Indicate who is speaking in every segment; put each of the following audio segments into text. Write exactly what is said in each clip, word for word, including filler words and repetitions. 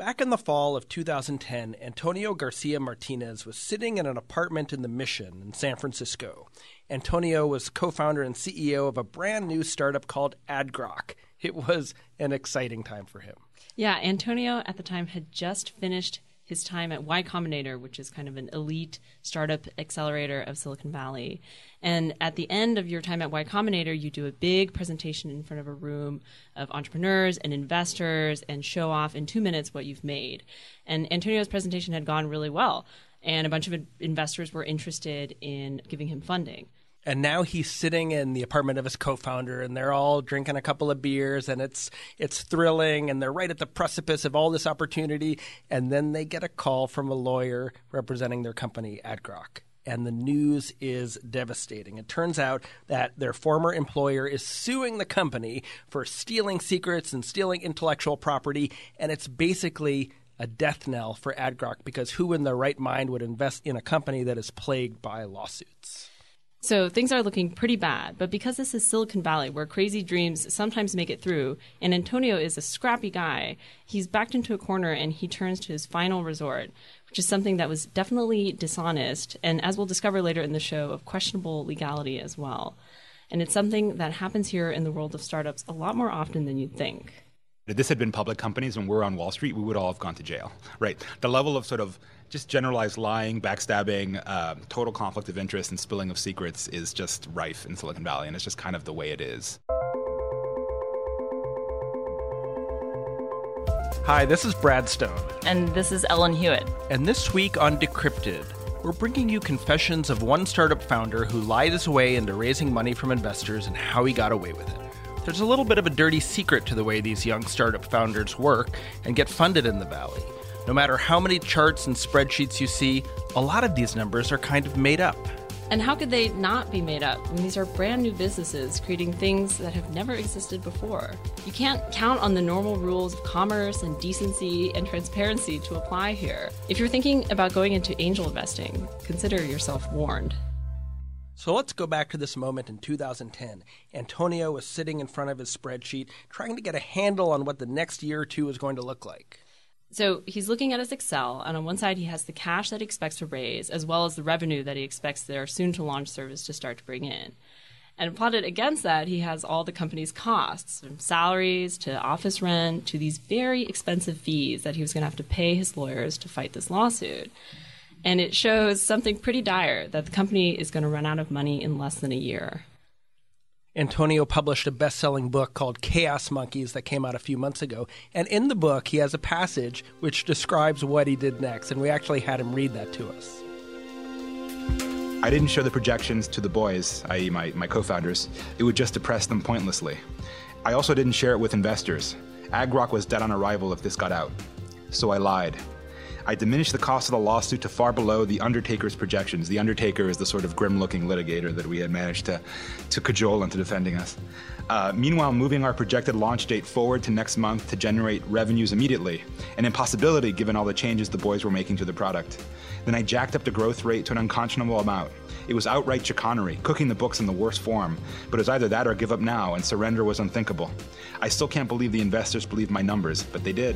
Speaker 1: Back in the fall of two thousand ten, Antonio Garcia Martinez was sitting in an apartment in the Mission in San Francisco. Antonio was co-founder and C E O of a brand new startup called AdGrok. It was an exciting time for him.
Speaker 2: Yeah, Antonio at the time had just finished his time at Y Combinator, which is kind of an elite startup accelerator of Silicon Valley. And at the end of your time at Y Combinator, you do a big presentation in front of a room of entrepreneurs and investors and show off in two minutes what you've made. And Antonio's presentation had gone really well, and a bunch of investors were interested in giving him funding.
Speaker 1: And now he's sitting in the apartment of his co-founder, and they're all drinking a couple of beers, and it's it's thrilling, and they're right at the precipice of all this opportunity. And then they get a call from a lawyer representing their company, AdGrok. And the news is devastating. It turns out that their former employer is suing the company for stealing secrets and stealing intellectual property, and it's basically a death knell for AdGrok, because who in their right mind would invest in a company that is plagued by lawsuits?
Speaker 2: So things are looking pretty bad, but because this is Silicon Valley, where crazy dreams sometimes make it through, and Antonio is a scrappy guy, he's backed into a corner and he turns to his final resort, which is something that was definitely dishonest, and as we'll discover later in the show, of questionable legality as well. And it's something that happens here in the world of startups a lot more often than you'd think.
Speaker 3: If this had been public companies and we're on Wall Street, we would all have gone to jail, right? The level of sort of just generalized lying, backstabbing, uh, total conflict of interest, and spilling of secrets is just rife in Silicon Valley, and it's just kind of the way it is.
Speaker 1: Hi, this is Brad Stone.
Speaker 4: And this is Ellen Hewitt.
Speaker 1: And this week on Decrypted, we're bringing you confessions of one startup founder who lied his way into raising money from investors and how he got away with it. There's a little bit of a dirty secret to the way these young startup founders work and get funded in the Valley. No matter how many charts and spreadsheets you see, a lot of these numbers are kind of made up.
Speaker 2: And how could they not be made up when these are brand new businesses creating things that have never existed before? You can't count on the normal rules of commerce and decency and transparency to apply here. If you're thinking about going into angel investing, consider yourself warned.
Speaker 1: So let's go back to this moment in two thousand ten. Antonio was sitting in front of his spreadsheet trying to get a handle on what the next year or two is going to look like.
Speaker 2: So he's looking at his Excel, and on one side he has the cash that he expects to raise, as well as the revenue that he expects their soon-to-launch service to start to bring in. And plotted against that, he has all the company's costs, from salaries to office rent to these very expensive fees that he was going to have to pay his lawyers to fight this lawsuit. And it shows something pretty dire, that the company is going to run out of money in less than a year.
Speaker 1: Antonio published a best-selling book called Chaos Monkeys that came out a few months ago. And in the book, he has a passage which describes what he did next. And we actually had him read that to us.
Speaker 3: I didn't show the projections to the boys, that is my, my co-founders. It would just depress them pointlessly. I also didn't share it with investors. AdGrok was dead on arrival if this got out. So I lied. I diminished the cost of the lawsuit to far below the Undertaker's projections. The Undertaker is the sort of grim-looking litigator that we had managed to, to cajole into defending us. Uh, meanwhile, moving our projected launch date forward to next month to generate revenues immediately, an impossibility given all the changes the boys were making to the product. Then I jacked up the growth rate to an unconscionable amount. It was outright chicanery, cooking the books in the worst form, but it was either that or give up now, and surrender was unthinkable. I still can't believe the investors believed my numbers, but they did.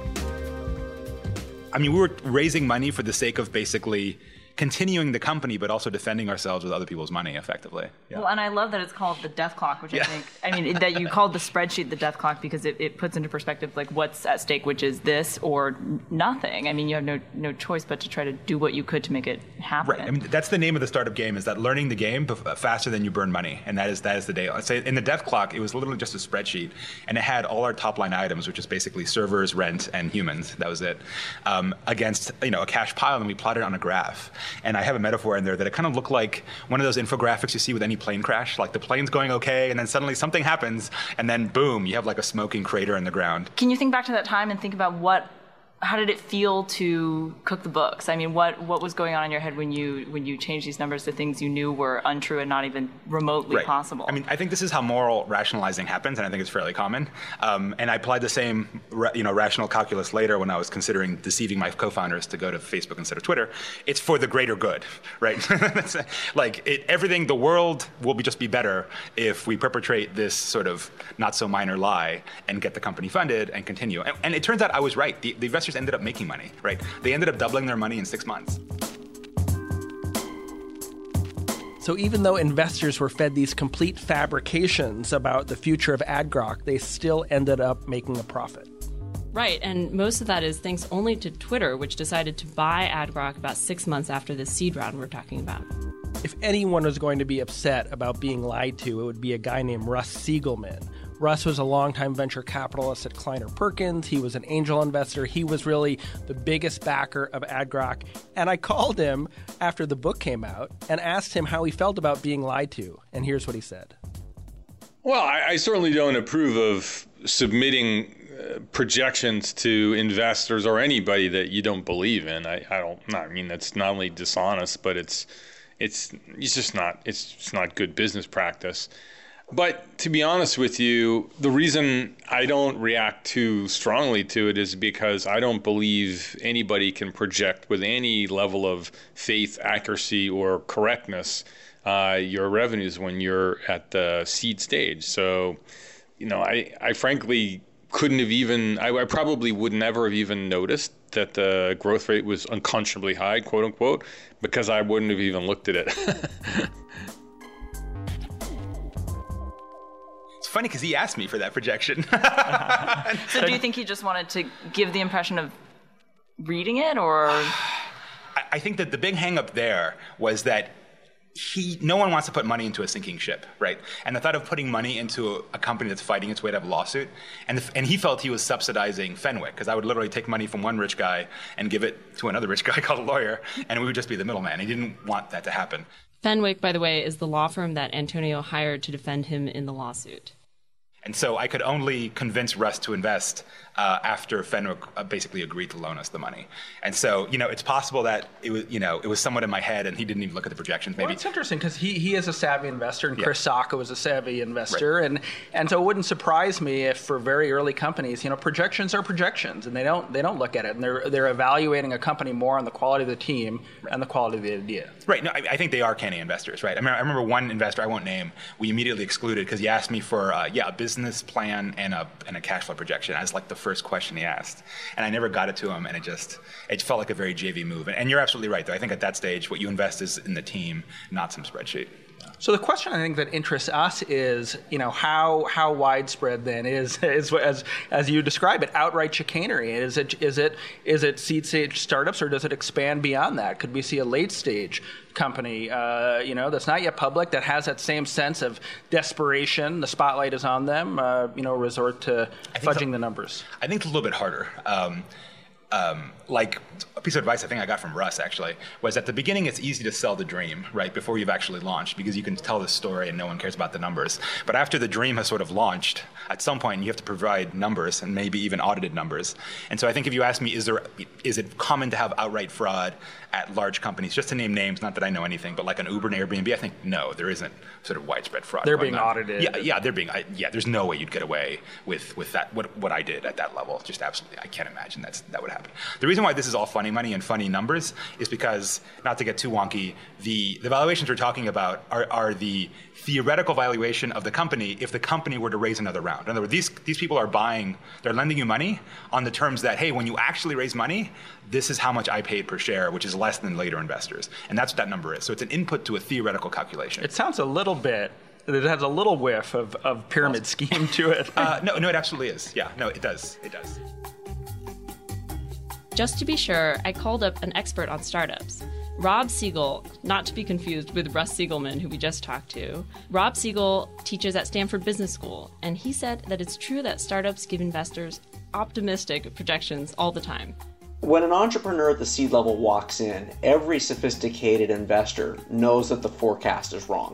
Speaker 3: I mean, we were raising money for the sake of basically continuing the company, but also defending ourselves with other people's money, effectively.
Speaker 4: Yeah. Well, and I love that it's called the death clock, which yeah. I think, I mean, that you called the spreadsheet the death clock because it, it puts into perspective, like, what's at stake, which is this or nothing. I mean, you have no no choice but to try to do what you could to make it happen.
Speaker 3: Right. I mean, that's the name of the startup game, is that learning the game faster than you burn money. And that is that is the day. I'd say in the death clock, it was literally just a spreadsheet, and it had all our top line items, which is basically servers, rent, and humans. That was it. Um, against, you know, a cash pile, and we plotted it on a graph. And I have a metaphor in there that it kind of looked like one of those infographics you see with any plane crash, like the plane's going okay, and then suddenly something happens, and then boom, you have like a smoking crater in the ground.
Speaker 4: Can you think back to that time and think about what, how did it feel to cook the books? I mean, what what was going on in your head when you when you changed these numbers to things you knew were untrue and not even remotely
Speaker 3: right.
Speaker 4: possible?
Speaker 3: I mean, I think this is how moral rationalizing happens, and I think it's fairly common. Um, and I applied the same, you know, rational calculus later when I was considering deceiving my co-founders to go to Facebook instead of Twitter. It's for the greater good, right? Like it, everything, the world will be just be better if we perpetrate this sort of not so minor lie and get the company funded and continue. And, and it turns out I was right. The, the investors investors ended up making money, right? They ended up doubling their money in six months.
Speaker 1: So even though investors were fed these complete fabrications about the future of AdGrok, they still ended up making a profit.
Speaker 2: Right, and most of that is thanks only to Twitter, which decided to buy AdGrok about six months after the seed round we're talking about.
Speaker 1: If anyone was going to be upset about being lied to, it would be a guy named Russ Siegelman. Russ was a longtime venture capitalist at Kleiner Perkins. He was an angel investor. He was really the biggest backer of AdGrok. And I called him after the book came out and asked him how he felt about being lied to. And here's what he said.
Speaker 5: Well, I, I certainly don't approve of submitting uh, projections to investors or anybody that you don't believe in. I, I don't. I mean, that's not only dishonest, but it's it's it's just not it's just not good business practice. But to be honest with you, the reason I don't react too strongly to it is because I don't believe anybody can project with any level of faith, accuracy, or correctness uh, your revenues when you're at the seed stage. So, you know, I, I frankly couldn't have even, I, I probably would never have even noticed that the growth rate was unconscionably high, quote unquote, because I wouldn't have even looked at it.
Speaker 3: Funny because he asked me for that projection.
Speaker 4: So do you think he just wanted to give the impression of reading it, or?
Speaker 3: I, I think that the big hang up there was that he, no one wants to put money into a sinking ship, right? And the thought of putting money into a, a company that's fighting its way to have a lawsuit, and the, and he felt he was subsidizing Fenwick, because I would literally take money from one rich guy and give it to another rich guy called a lawyer, and we would just be the middleman. He didn't want that to happen.
Speaker 2: Fenwick, by the way, is the law firm that Antonio hired to defend him in the lawsuit.
Speaker 3: And so I could only convince Russ to invest uh, after Fenwick uh, basically agreed to loan us the money. And so, you know, it's possible that it was, you know, it was somewhat in my head and he didn't even look at the projections. Maybe.
Speaker 1: Well, it's interesting because he, he is a savvy investor and
Speaker 3: Yeah.
Speaker 1: Chris Sacca was a savvy investor.
Speaker 3: Right.
Speaker 1: And, and so it wouldn't surprise me if for very early companies, you know, projections are projections and they don't they don't look at it. And they're, they're evaluating a company more on the quality of the team right. and the quality of the idea.
Speaker 3: Right. No, I, I think they are canny investors, right? I remember, I remember one investor I won't name, we immediately excluded because he asked me for, uh, yeah, a business plan and a and a cash flow projection as like the first question he asked. And I never got it to him, and it just it felt like a very J V move. And, and you're absolutely right, though. I think at that stage, what you invest is in the team, not some spreadsheet.
Speaker 1: So the question I think that interests us is, you know, how how widespread then is is as as you describe it, outright chicanery? Is it is it is it seed stage startups, or does it expand beyond that? Could we see a late stage company, uh, you know, that's not yet public, that has that same sense of desperation? The spotlight is on them. Uh, you know, resort to fudging the, the numbers.
Speaker 3: I think it's a little bit harder. Um, Um, like a piece of advice I think I got from Russ actually was at the beginning it's easy to sell the dream, right, before you've actually launched, because you can tell the story and no one cares about the numbers. But after the dream has sort of launched, at some point you have to provide numbers and maybe even audited numbers. And so I think if you ask me, is there is it common to have outright fraud at large companies, just to name names, not that I know anything, but like an Uber and Airbnb, I think no, there isn't sort of widespread fraud.
Speaker 1: They're
Speaker 3: going
Speaker 1: being
Speaker 3: on.
Speaker 1: audited.
Speaker 3: Yeah, yeah, they're being. I, yeah, there's no way you'd get away with with that. What what I did at that level, just absolutely, I can't imagine that's that would happen. The reason why this is all funny money and funny numbers is because, not to get too wonky, the the valuations we're talking about are are the theoretical valuation of the company if the company were to raise another round. In other words, these these people are buying, they're lending you money on the terms that, hey, when you actually raise money, this is how much I paid per share, which is less than later investors. And that's what that number is. So it's an input to a theoretical calculation.
Speaker 1: It sounds a little bit, it has a little whiff of, of pyramid scheme to it.
Speaker 3: uh, no, no, it absolutely is. Yeah, no, it does. It does.
Speaker 2: Just to be sure, I called up an expert on startups. Rob Siegel, not to be confused with Russ Siegelman, who we just talked to. Rob Siegel teaches at Stanford Business School, and he said that it's true that startups give investors optimistic projections all the time.
Speaker 6: When an entrepreneur at the seed level walks in, every sophisticated investor knows that the forecast is wrong.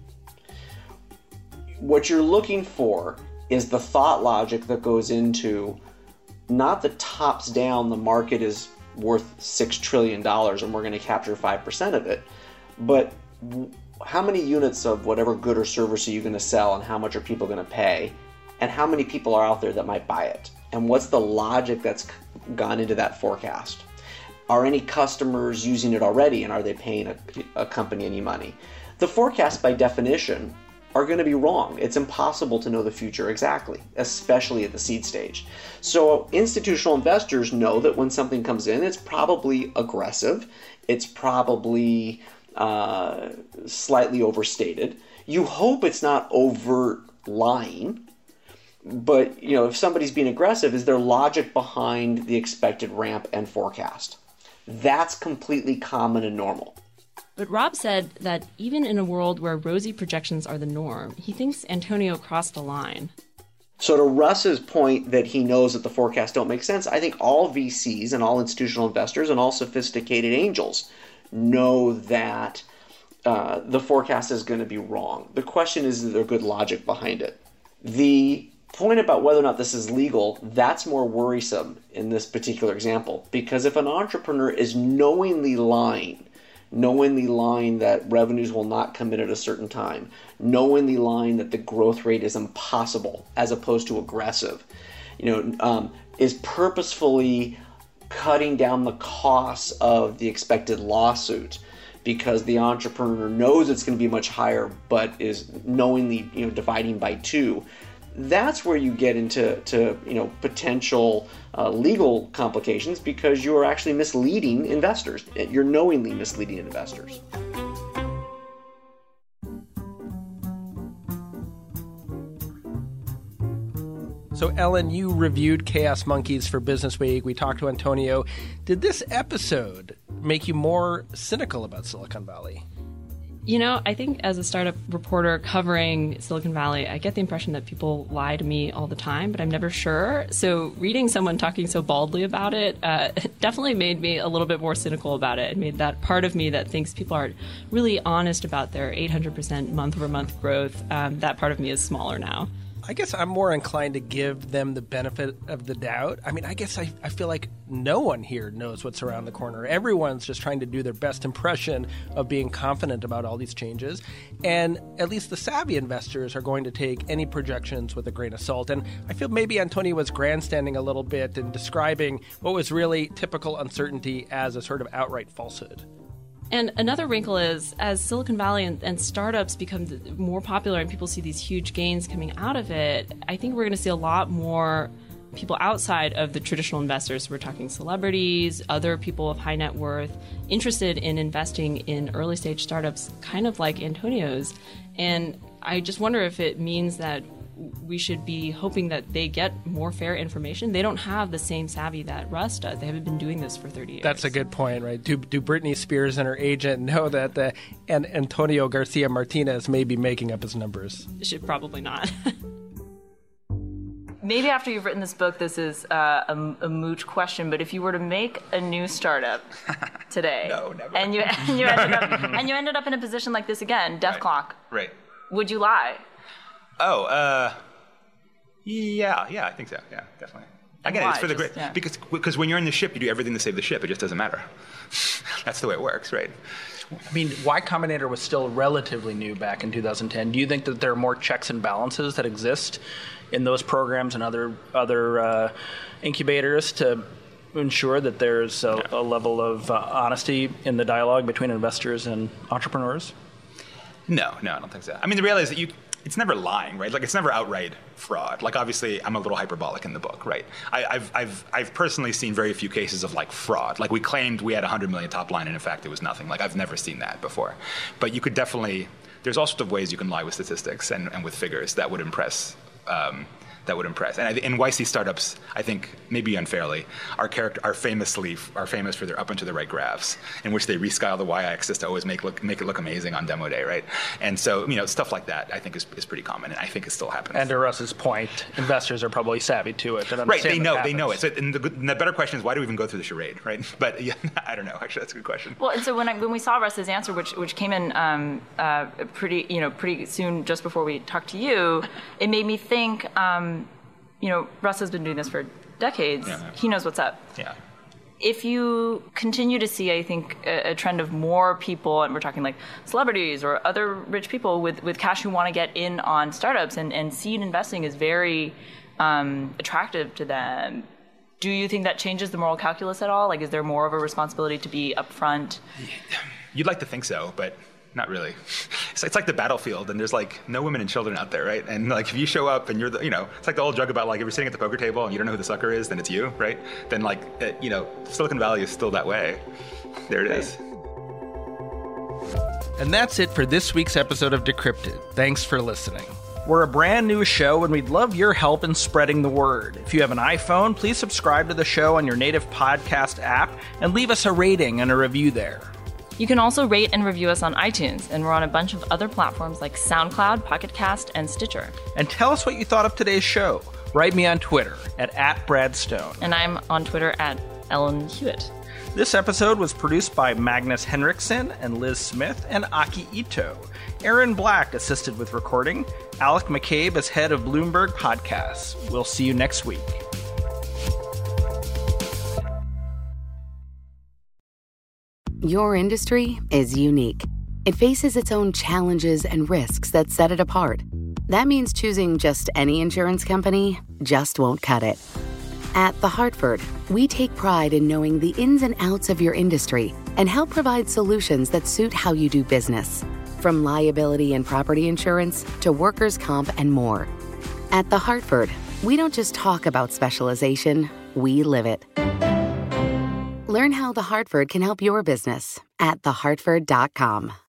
Speaker 6: What you're looking for is the thought logic that goes into not the tops down, the market is worth six trillion dollars and we're going to capture five percent of it, but how many units of whatever good or service are you going to sell, and how much are people going to pay, and how many people are out there that might buy it, and what's the logic that's gone into that forecast? Are any customers using it already, and are they paying a, a company any money? The forecast by definition are going to be wrong. It's impossible to know the future exactly, especially at the seed stage. So institutional investors know that when something comes in, it's probably aggressive. It's probably uh, slightly overstated. You hope it's not overt lying. But, you know, if somebody's being aggressive, is there logic behind the expected ramp and forecast? That's completely common and normal.
Speaker 2: But Rob said that even in a world where rosy projections are the norm, he thinks Antonio crossed a line.
Speaker 6: So to Russ's point that he knows that the forecasts don't make sense, I think all V Cs and all institutional investors and all sophisticated angels know that uh, the forecast is going to be wrong. The question is, is there good logic behind it? The point about whether or not this is legal, that's more worrisome in this particular example. Because if an entrepreneur is knowingly lying, knowingly lying that revenues will not come in at a certain time, knowingly lying that the growth rate is impossible as opposed to aggressive, you know, um, is purposefully cutting down the costs of the expected lawsuit because the entrepreneur knows it's going to be much higher, but is knowingly, you know, dividing by two. That's where you get into to, you know, potential uh, legal complications because you are actually misleading investors. You're knowingly misleading investors.
Speaker 1: So, Ellen, you reviewed Chaos Monkeys for Business Week. We talked to Antonio. Did this episode make you more cynical about Silicon Valley?
Speaker 2: You know, I think as a startup reporter covering Silicon Valley, I get the impression that people lie to me all the time, but I'm never sure. So reading someone talking so baldly about it uh, definitely made me a little bit more cynical about it. It made that part of me that thinks people are really honest about their eight hundred percent month-over-month growth. Um, that part of me is smaller now.
Speaker 1: I guess I'm more inclined to give them the benefit of the doubt. I mean, I guess I, I feel like no one here knows what's around the corner. Everyone's just trying to do their best impression of being confident about all these changes. And at least the savvy investors are going to take any projections with a grain of salt. And I feel maybe Antonio was grandstanding a little bit and describing what was really typical uncertainty as a sort of outright falsehood.
Speaker 2: And another wrinkle is, as Silicon Valley and, and startups become more popular and people see these huge gains coming out of it, I think we're going to see a lot more people outside of the traditional investors. We're talking celebrities, other people of high net worth, interested in investing in early stage startups, kind of like Antonio's. And I just wonder if it means that we should be hoping that they get more fair information. They don't have the same savvy that Russ does. They haven't been doing this for thirty years.
Speaker 1: That's a good point, right? Do, do Britney Spears and her agent know that the, and Antonio Garcia Martinez may be making up his numbers?
Speaker 2: Should probably not.
Speaker 4: Maybe after you've written this book, this is uh, a, a moot question, but if you were to make a new startup today,
Speaker 3: no, never.
Speaker 4: and you and you, ended up, and you ended up in a position like this again, Death
Speaker 3: Right.
Speaker 4: Clock,
Speaker 3: Right.
Speaker 4: would you lie?
Speaker 3: Oh, uh, yeah, yeah, I think so. Yeah, definitely.
Speaker 4: And
Speaker 3: Again,
Speaker 4: why?
Speaker 3: it's for the
Speaker 4: Just-
Speaker 3: great
Speaker 4: yeah.
Speaker 3: because because when you're in the ship, you do everything to save the ship. It just doesn't matter. That's the way it works, right?
Speaker 7: I mean, Y Combinator was still relatively new back in two thousand ten. Do you think that there are more checks and balances that exist in those programs and other other uh, incubators to ensure that there's a, a level of uh, honesty in the dialogue between investors and entrepreneurs?
Speaker 3: No, no, I don't think so. I mean, the reality is that you, it's never lying, right? Like, it's never outright fraud. Like, obviously, I'm a little hyperbolic in the book, right? I, I've, I've, I've personally seen very few cases of, like, fraud. Like, we claimed we had one hundred million top line, and in fact, it was nothing. Like, I've never seen that before. But you could definitely, there's all sorts of ways you can lie with statistics and, and with figures that would impress um, that would impress. And I, in Y C startups, I think maybe unfairly, our character are famously are famous for their up and to the right graphs, in which they rescale the y-axis to always make look make it look amazing on demo day, right? And so, you know, stuff like that I think is, is pretty common, and I think it still happens.
Speaker 7: And to Russ's point, investors are probably savvy to it. And
Speaker 3: Right, they
Speaker 7: understand
Speaker 3: know,
Speaker 7: that
Speaker 3: they know it.
Speaker 7: happens.
Speaker 3: So, and the, good- and the better question is, why do we even go through the charade, right? But yeah, I don't know. Actually, that's a good question.
Speaker 4: Well, and so when I, when we saw Russ's answer, which which came in um, uh, pretty you know pretty soon just before we talked to you, it made me think. Um, you know, Russ has been doing this for decades.
Speaker 3: Yeah.
Speaker 4: He knows what's up.
Speaker 3: Yeah.
Speaker 4: If you continue to see, I think, a, a trend of more people, and we're talking like celebrities or other rich people with, with cash who want to get in on startups, and, and seed investing is very um, attractive to them. Do you think that changes the moral calculus at all? Like, is there more of a responsibility to be upfront?
Speaker 3: You'd like to think so, but Not really. It's, it's like the battlefield, and there's like no women and children out there, right? And like if you show up and you're the, you know, it's like the old joke about like if you're sitting at the poker table and you don't know who the sucker is, then it's you, right? Then like, uh, you know, Silicon Valley is still that way. There it is.
Speaker 1: And that's it for this week's episode of Decrypted. Thanks for listening.
Speaker 7: We're a brand new show, and we'd love your help in spreading the word. If you have an iPhone, please subscribe to the show on your native podcast app and leave us a rating and a review there.
Speaker 4: You can also rate and review us on iTunes, and we're on a bunch of other platforms like SoundCloud, Pocket Cast, and Stitcher.
Speaker 7: And tell us what you thought of today's show. Write me on Twitter at, at Bradstone.
Speaker 4: And I'm on Twitter at Ellen Hewitt.
Speaker 7: This episode was produced by Magnus Henriksen and Liz Smith and Aki Ito. Aaron Black assisted with recording. Alec McCabe is head of Bloomberg Podcasts. We'll see you next week.
Speaker 8: Your industry is unique. It faces its own challenges and risks that set it apart. That means choosing just any insurance company just won't cut it. At The Hartford, we take pride in knowing the ins and outs of your industry and help provide solutions that suit how you do business. From liability and property insurance to workers' comp and more. At The Hartford, we don't just talk about specialization, we live it. Learn how The Hartford can help your business at the hartford dot com.